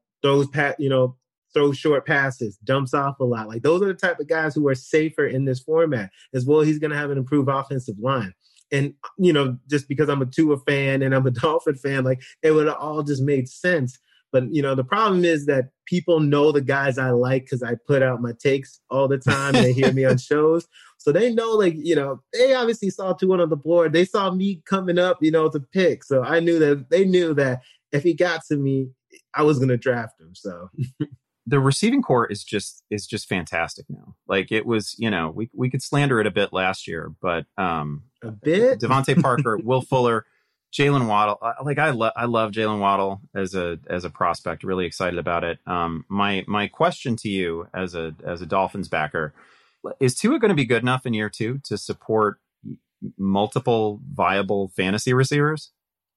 throws short passes, dumps off a lot. Like those are the type of guys who are safer in this format as well. He's going to have an improved offensive line. And, just because I'm a Tua fan and I'm a Dolphin fan, like it would have all just made sense. But, the problem is that people know the guys I like because I put out my takes all the time and they hear me on shows. So they know, they obviously saw Tua on the board. They saw me coming up, to pick. So I knew that they knew that if he got to me, I was going to draft him. So the receiving core is just fantastic now. Like it was, we could slander it a bit last year, but a bit. Devontae Parker, Will Fuller, Jalen Waddle. I love Jalen Waddle as a prospect. Really excited about it. My question to you as a Dolphins backer is Tua going to be good enough in year 2 to support multiple viable fantasy receivers?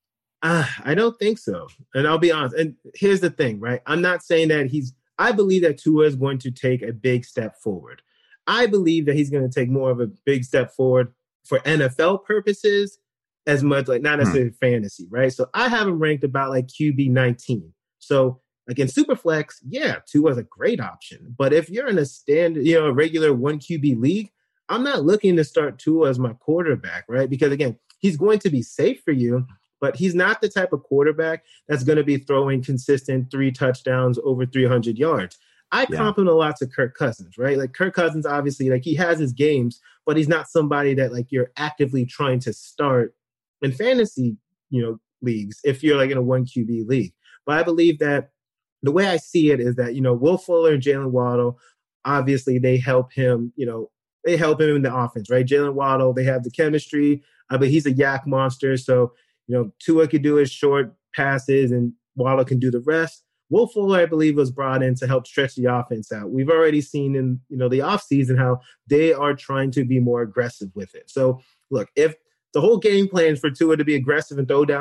I don't think so. And I'll be honest. And here's the thing, right? I'm not saying that I believe that Tua is going to take a big step forward. I believe that he's going to take more of a big step forward for NFL purposes as much like not necessarily fantasy, right? So I have him ranked about like QB 19. So like in Superflex, yeah, Tua is a great option. But if you're in a standard, a regular 1 QB league, I'm not looking to start Tua as my quarterback, right? Because again, he's going to be safe for you, but he's not the type of quarterback that's going to be throwing consistent 3 touchdowns over 300 yards. I comp him a lot to Kirk Cousins, right? Like Kirk Cousins, obviously, like he has his games, but he's not somebody that like you're actively trying to start in fantasy, leagues if you're like in a 1 QB league. But I believe that the way I see it is that, Will Fuller and Jalen Waddle, obviously they help him, they help him in the offense, right? Jalen Waddle, they have the chemistry, but he's a yak monster. So, Tua could do his short passes and Waddle can do the rest. Will Fuller, I believe, was brought in to help stretch the offense out. We've already seen in, the offseason how they are trying to be more aggressive with it. So, look, if the whole game plan is for Tua to be aggressive and throw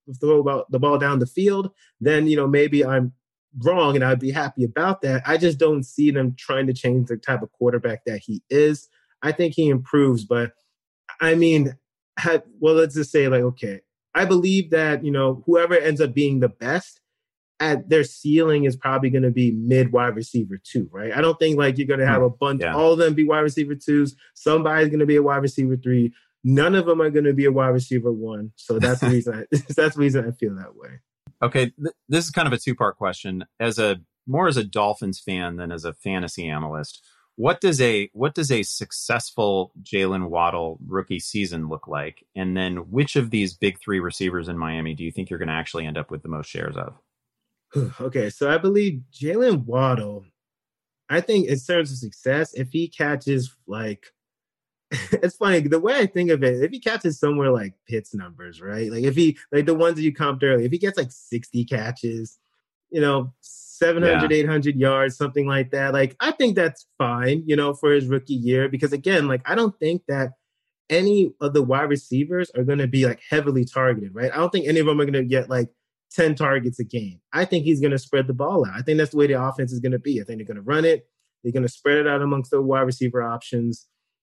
the ball down the field, then, maybe I'm wrong and I'd be happy about that. I just don't see them trying to change the type of quarterback that he is. I think he improves, but I mean, let's just say like, okay, I believe that, whoever ends up being the best at their ceiling is probably going to be mid wide receiver 2, right? I don't think like you're going to have a bunch, all of them be wide receiver 2s. Somebody's going to be a wide receiver 3. None of them are going to be a wide receiver 1. So that's the reason that's the reason I feel that way. Okay. This is kind of a 2-part question. More as a Dolphins fan than as a fantasy analyst, what does a successful Jalen Waddle rookie season look like? And then which of these big 3 receivers in Miami do you think you're going to actually end up with the most shares of? Okay, so I believe Jalen Waddle, I think in terms of success, if he catches like, it's funny, the way I think of it, if he catches somewhere like Pitt's numbers, right? Like if he, like the ones that you comped earlier, if he gets like 60 catches, 700, 800 yards, something like that. Like, I think that's fine, for his rookie year. Because again, like, I don't think that any of the wide receivers are going to be like heavily targeted, right? I don't think any of them are going to get like 10 targets a game. I think he's going to spread the ball out. I think that's the way the offense is going to be. I think they're going to run it. They're going to spread it out amongst the wide receiver options.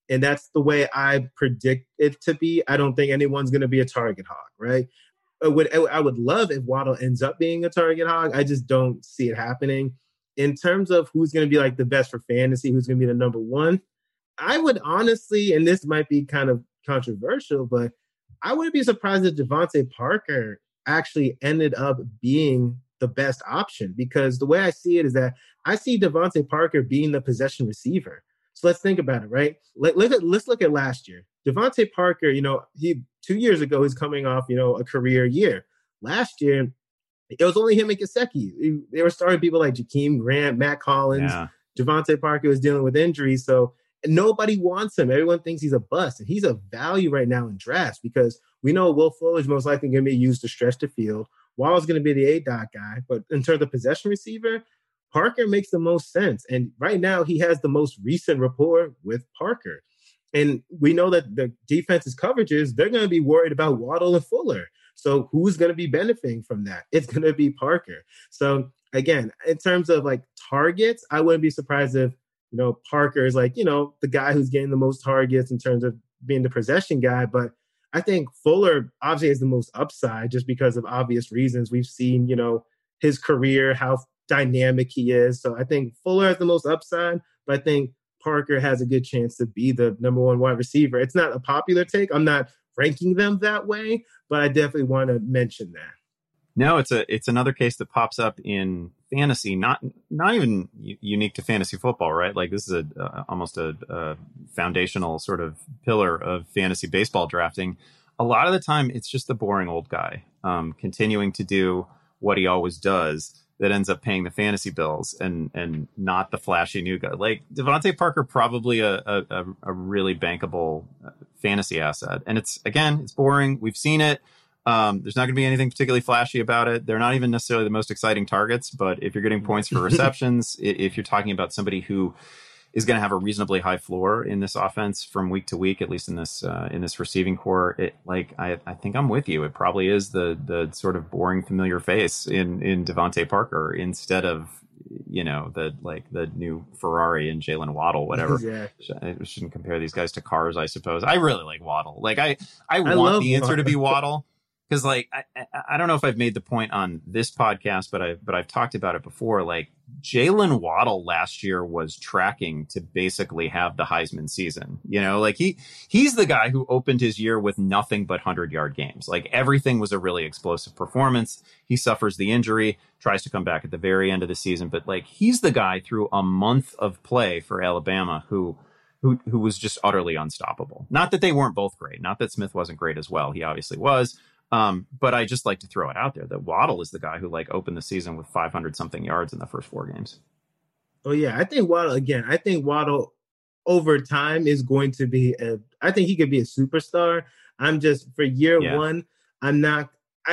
and that's the way I predict it to be. I don't think anyone's going to be a target hog, right? I would love if Waddle ends up being a target hog. I just don't see it happening. In terms of who's going to be like the best for fantasy, who's going to be the number one, I would honestly, and this might be kind of controversial, but I wouldn't be surprised if Devontae Parker actually ended up being the best option, because the way I see it is that I see Devontae Parker being the possession receiver. So let's think about it, right? Let's look at last year. Devontae Parker, he 2 years ago, he's coming off, a career year. Last year, it was only him and Gesicki. They were starting people like Jakeem Grant, Matt Collins. Yeah. Devontae Parker was dealing with injuries, so nobody wants him. Everyone thinks he's a bust, and he's a value right now in drafts because we know Will Fuller is most likely going to be used to stretch the field. Waddle's going to be the A-dot guy, but in terms of possession receiver, Parker makes the most sense. And right now, he has the most recent rapport with Parker. And we know that the defense's coverages, they're going to be worried about Waddle and Fuller. So who's going to be benefiting from that? It's going to be Parker. So again, in terms of like targets, I wouldn't be surprised if, Parker is like, the guy who's getting the most targets in terms of being the possession guy. But I think Fuller obviously has the most upside just because of obvious reasons. We've seen, his career, how dynamic he is. So I think Fuller has the most upside, but I think Parker has a good chance to be the number one wide receiver. It's not a popular take. I'm not ranking them that way, but I definitely want to mention that. No, it's another case that pops up in fantasy, not even unique to fantasy football, right? Like this is almost a foundational sort of pillar of fantasy baseball drafting. A lot of the time, it's just the boring old guy continuing to do what he always does that ends up paying the fantasy bills and not the flashy new guy. Like Devontae Parker, probably a really bankable fantasy asset. And it's boring. We've seen it. There's not going to be anything particularly flashy about it. They're not even necessarily the most exciting targets, but if you're getting points for receptions, if you're talking about somebody who is going to have a reasonably high floor in this offense from week to week, at least in this receiving core, I think I'm with you. It probably is the sort of boring familiar face in Devontae Parker instead of the new Ferrari and Jalen Waddle, whatever. Yeah. I shouldn't compare these guys to cars, I suppose. I really like Waddle. Like I want the answer to be Waddle. Because I don't know if I've made the point on this podcast, but I've talked about it before. Like Jalen Waddle last year was tracking to basically have the Heisman season. He's the guy who opened his year with nothing but 100-yard games. Like everything was a really explosive performance. He suffers the injury, tries to come back at the very end of the season, but like he's the guy through a month of play for Alabama who was just utterly unstoppable. Not that they weren't both great. Not that Smith wasn't great as well. He obviously was. But I just like to throw it out there that Waddle is the guy who opened the season with 500 something yards in the first 4 games. Oh yeah. I think Waddle over time is going to be I think he could be a superstar. I'm just for year one. I'm not,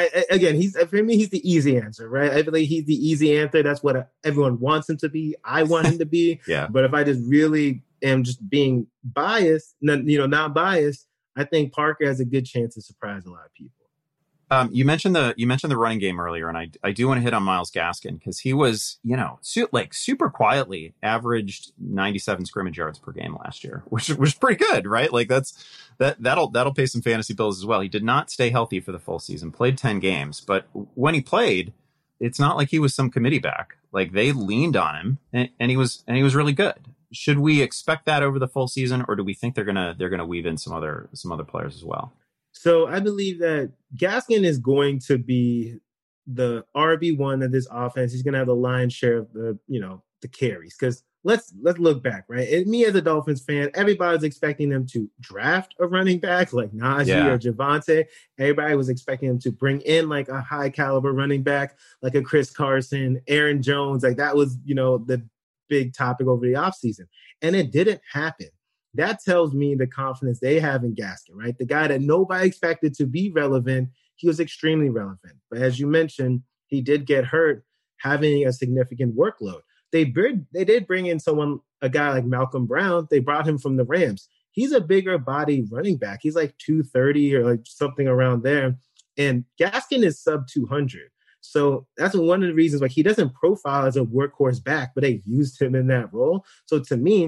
for me, he's the easy answer, right? I believe he's the easy answer. That's what everyone wants him to be. I want him to be. Yeah. But if I just really am just being biased, not biased, I think Parker has a good chance to surprise a lot of people. You mentioned the running game earlier, and I do want to hit on Myles Gaskin because he was, super quietly averaged 97 scrimmage yards per game last year, which was pretty good, right? Like that'll pay some fantasy bills as well. He did not stay healthy for the full season, played 10 games, but when he played, it's not like he was some committee back. Like they leaned on him, and he was really good. Should we expect that over the full season, or do we think they're gonna weave in some other players as well? So I believe that Gaskin is going to be the RB1 of this offense. He's going to have the lion's share of the carries. Because let's look back, right? And me as a Dolphins fan, everybody's expecting them to draft a running back like Najee or Javonte. Everybody was expecting them to bring in like a high caliber running back, like a Chris Carson, Aaron Jones. Like that was, the big topic over the offseason. And it didn't happen. That tells me the confidence they have in Gaskin, right? The guy that nobody expected to be relevant, he was extremely relevant. But as you mentioned, he did get hurt having a significant workload. They did bring in a guy like Malcolm Brown. They brought him from the Rams. He's a bigger body running back. He's like 230 or like something around there. And Gaskin is sub 200. So that's one of the reasons he doesn't profile as a workhorse back, but they used him in that role. So to me,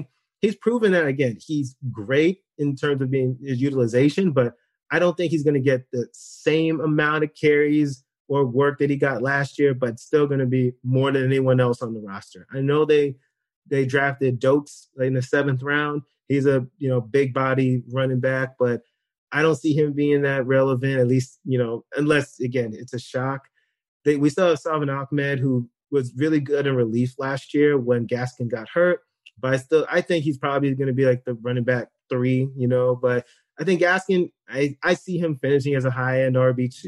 he's proven that, again, he's great in terms of being his utilization, but I don't think he's going to get the same amount of carries or work that he got last year, but still going to be more than anyone else on the roster. I know they drafted Dokes in the 7th round. He's a big body running back, but I don't see him being that relevant, at least, unless, again, it's a shock. We still have Salvin Ahmed, who was really good in relief last year when Gaskin got hurt. But I think he's probably going to be like the running back 3, But I think Gaskin, I see him finishing as a high-end RB2.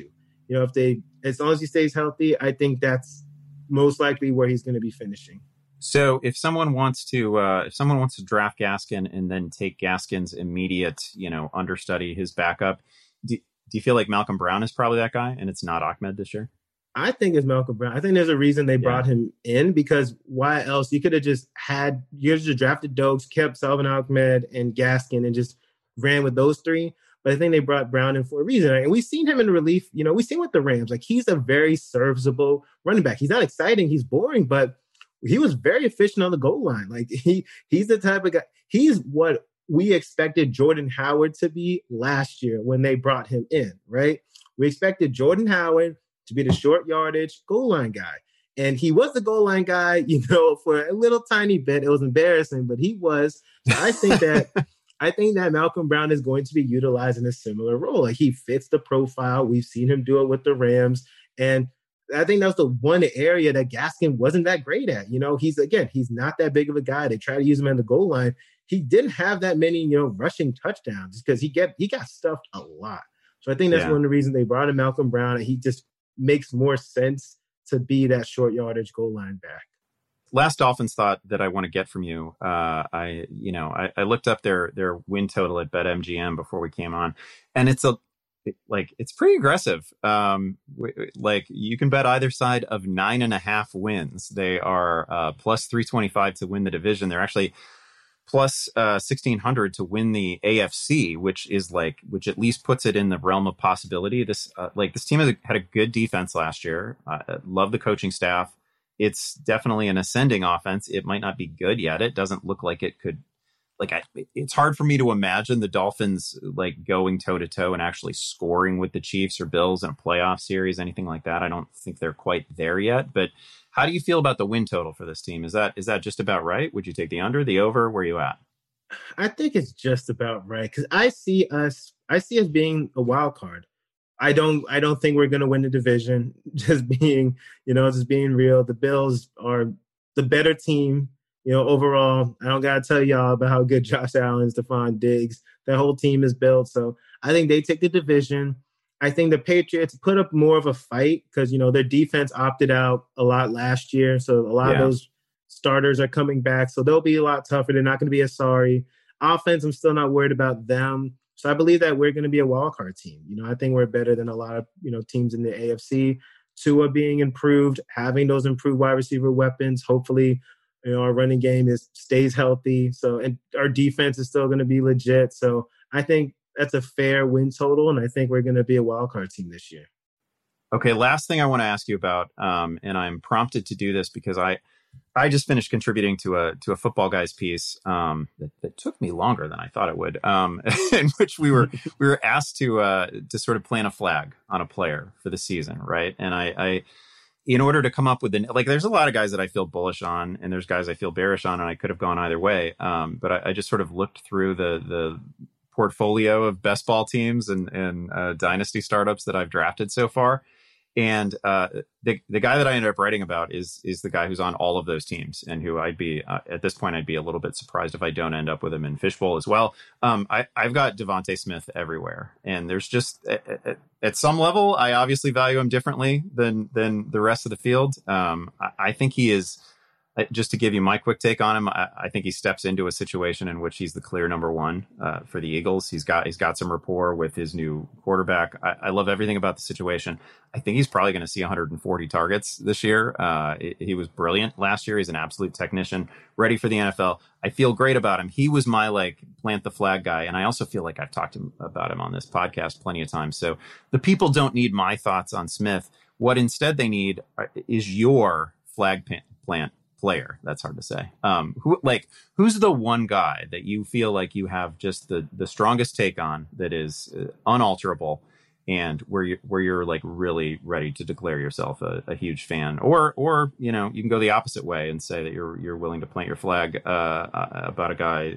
As long as he stays healthy, I think that's most likely where he's going to be finishing. So if someone wants to draft Gaskin and then take Gaskin's immediate, understudy, his backup, do you feel like Malcolm Brown is probably that guy and it's not Ahmed this year? I think it's Malcolm Brown. I think there's a reason they brought him in, because why else? You could have just drafted Dokes, kept Salvin Ahmed and Gaskin and just ran with those 3. But I think they brought Brown in for a reason. And we've seen him in relief. We've seen with the Rams. Like, he's a very serviceable running back. He's not exciting. He's boring, but he was very efficient on the goal line. Like, he's the type of guy. He's what we expected Jordan Howard to be last year when they brought him in, right? We expected Jordan Howard to be the short yardage goal line guy. And he was the goal line guy, for a little tiny bit. It was embarrassing, but he was. So I think that Malcolm Brown is going to be utilized in a similar role. Like, he fits the profile. We've seen him do it with the Rams. And I think that's the one area that Gaskin wasn't that great at. He's not that big of a guy. They try to use him on the goal line. He didn't have that many, rushing touchdowns because he got stuffed a lot. So I think that's one of the reasons they brought in Malcolm Brown. And he just makes more sense to be that short yardage goal line back. Last Dolphins thought that I want to get from you. I looked up their win total at BetMGM before we came on, and it's pretty aggressive. Like, you can bet either side of 9.5 wins. They are plus 325 to win the division. They're actually plus 1,600 to win the AFC, which at least puts it in the realm of possibility. This team had a good defense last year. Love the coaching staff. It's definitely an ascending offense. It might not be good yet. It doesn't look like it could. It's hard for me to imagine the Dolphins going toe to toe and actually scoring with the Chiefs or Bills in a playoff series, anything like that. I don't think they're quite there yet. But how do you feel about the win total for this team? Is that just about right? Would you take the under, the over? Where are you at? I think it's just about right, because I see us being a wild card. I don't think we're going to win the division. Just being real. The Bills are the better team. Overall, I don't got to tell y'all about how good Josh Allen, Stephon Diggs, that whole team is built. So I think they take the division. I think the Patriots put up more of a fight because, their defense opted out a lot last year. So a lot of those starters are coming back. So they'll be a lot tougher. They're not going to be as sorry. Offense, I'm still not worried about them. So I believe that we're going to be a wildcard team. I think we're better than a lot of, teams in the AFC. Tua being improved, having those improved wide receiver weapons. Hopefully, our running game stays healthy. So, and our defense is still going to be legit. So I think that's a fair win total. And I think we're going to be a wildcard team this year. Okay. Last thing I want to ask you about, and I'm prompted to do this because I just finished contributing to a Football Guys piece that took me longer than I thought it would, in which we were asked to sort of plant a flag on a player for the season, right? And I in order to come up with there's a lot of guys that I feel bullish on, and there's guys I feel bearish on, and I could have gone either way. But I just sort of looked through the portfolio of best ball teams and dynasty startups that I've drafted so far. And the guy that I ended up writing about is the guy who's on all of those teams, and who I'd be at this point, I'd be a little bit surprised if I don't end up with him in Fishbowl as well. I've got Devontae Smith everywhere, and there's just at some level, I obviously value him differently than the rest of the field. I think he is. Just to give you my quick take on him, I think he steps into a situation in which he's the clear number one for the Eagles. He's got some rapport with his new quarterback. I love everything about the situation. I think he's probably going to see 140 targets this year. He was brilliant last year. He's an absolute technician, ready for the NFL. I feel great about him. He was my plant the flag guy, and I also feel like I've talked about him on this podcast plenty of times. So the people don't need my thoughts on Smith. What instead they need is your flag plant. player. That's hard to say. Who's the one guy that you feel like you have just the strongest take on, that is unalterable, and where you're like really ready to declare yourself a huge fan, or you can go the opposite way and say that you're willing to plant your flag about a guy.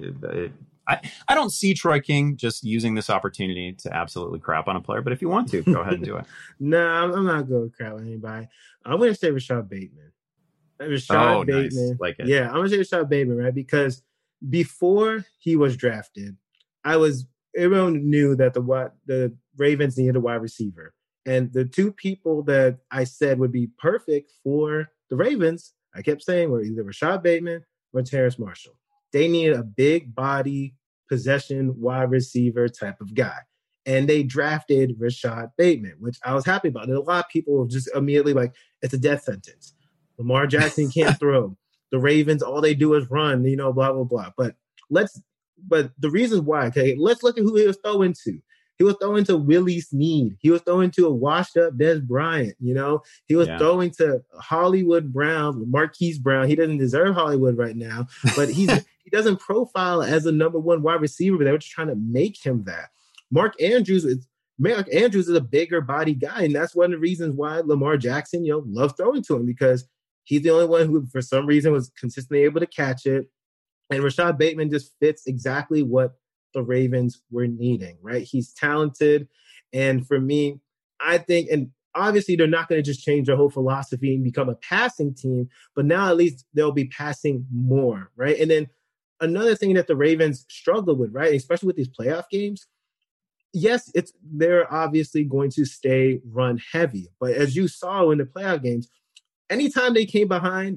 I don't see Troy King just using this opportunity to absolutely crap on a player, but if you want to, go ahead and do it. No, I'm not going to crap on anybody. I'm going to say Rashad Bateman. Bateman. Nice. Like it. Yeah, I'm going to say Rashad Bateman, right? Because before he was drafted, everyone knew that the Ravens needed a wide receiver. And the two people that I said would be perfect for the Ravens, I kept saying, were either Rashad Bateman or Terrace Marshall. They needed a big body, possession, wide receiver type of guy. And they drafted Rashad Bateman, which I was happy about. And a lot of people were just immediately like, it's a death sentence. Lamar Jackson can't throw. The Ravens, all they do is run, blah, blah, blah. But the reason why, okay, let's look at who he was throwing to. He was throwing to Willie Snead. He was throwing to a washed-up Dez Bryant, He was throwing to Hollywood Brown, Marquise Brown. He doesn't deserve Hollywood right now, but he doesn't profile as a number one wide receiver, but they were just trying to make him that. Mark Andrews is a bigger body guy, and that's one of the reasons why Lamar Jackson, loved throwing to him, because he's the only one who, for some reason, was consistently able to catch it. And Rashad Bateman just fits exactly what the Ravens were needing, right? He's talented. And for me, I think, and obviously they're not going to just change their whole philosophy and become a passing team, but now at least they'll be passing more, right? And then another thing that the Ravens struggle with, right, especially with these playoff games, yes, they're obviously going to stay run heavy. But as you saw in the playoff games, anytime they came behind,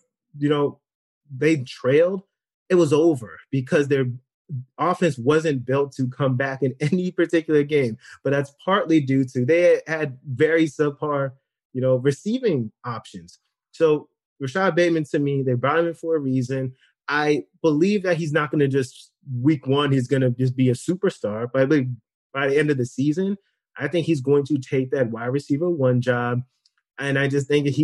they trailed, it was over, because their offense wasn't built to come back in any particular game. But that's partly due to they had very subpar, receiving options. So Rashad Bateman, to me, they brought him in for a reason. I believe that he's not going to just week one, he's going to just be a superstar. But I believe by the end of the season, I think he's going to take that wide receiver one job. And I just think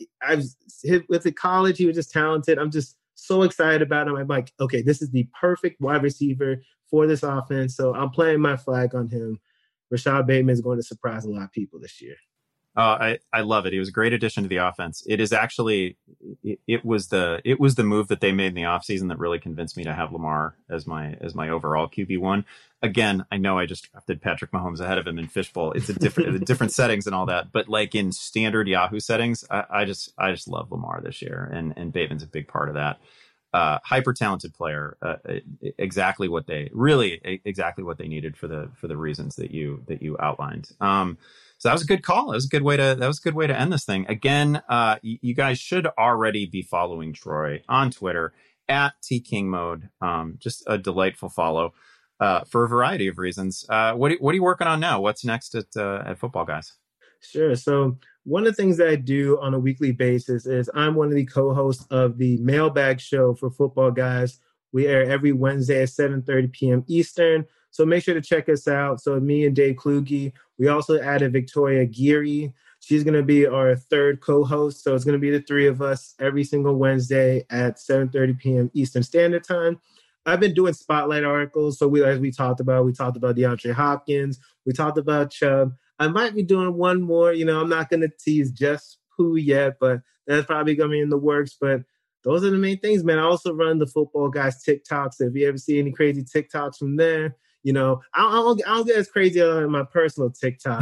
with the college, he was just talented. I'm just so excited about him. I'm like, okay, this is the perfect wide receiver for this offense. So I'm planting my flag on him. Rashad Bateman is going to surprise a lot of people this year. I love it. He was a great addition to the offense. It is actually, it was the move that they made in the offseason that really convinced me to have Lamar as my overall QB1. Again, I know I just drafted Patrick Mahomes ahead of him in Fishbowl. It's a different settings and all that, but like in standard Yahoo settings, I just love Lamar this year, and Bateman's a big part of that. Hyper talented player, exactly what they needed for the reasons that you outlined. So that was a good call. That was a good way to end this thing. Again, you guys should already be following Troy on Twitter at @TKingMode. Just a delightful follow for a variety of reasons. What are you working on now? What's next at Football Guys? Sure. So one of the things that I do on a weekly basis is I'm one of the co-hosts of the Mailbag Show for Football Guys. We air every Wednesday at 7:30 p.m. Eastern. So make sure to check us out. So me and Dave Kluge, we also added Victoria Geary. She's going to be our third co-host. So it's going to be the three of us every single Wednesday at 7:30 p.m. Eastern Standard Time. I've been doing spotlight articles. So as we talked about DeAndre Hopkins. We talked about Chubb. I might be doing one more. I'm not going to tease just who yet, but that's probably going to be in the works. But those are the main things, man. I also run the Football Guys TikToks. If you ever see any crazy TikToks from there, I'll get as crazy on my personal TikTok.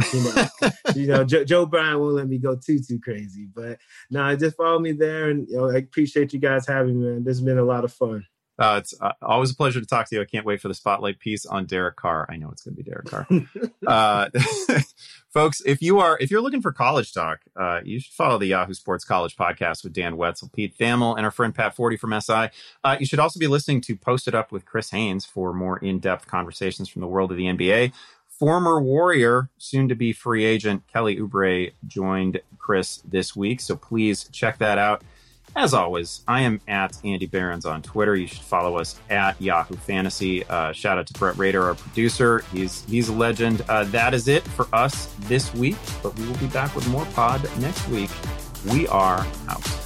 Joe Bryan won't let me go too crazy. But no, just follow me there, and I appreciate you guys having me, man. This has been a lot of fun. It's always a pleasure to talk to you. I can't wait for the spotlight piece on Derek Carr. I know it's going to be Derek Carr. Folks, if you're looking for college talk, you should follow the Yahoo Sports College Podcast with Dan Wetzel, Pete Thamel, and our friend Pat Forty from SI. You should also be listening to Post It Up with Chris Haynes for more in-depth conversations from the world of the NBA. Former Warrior, soon to be free agent Kelly Oubre joined Chris this week, so please check that out. As always, I am at Andy Behrens on Twitter. You should follow us at Yahoo Fantasy. Shout out to Brett Rader, our producer. He's a legend. That is it for us this week, but we will be back with more pod next week. We are out.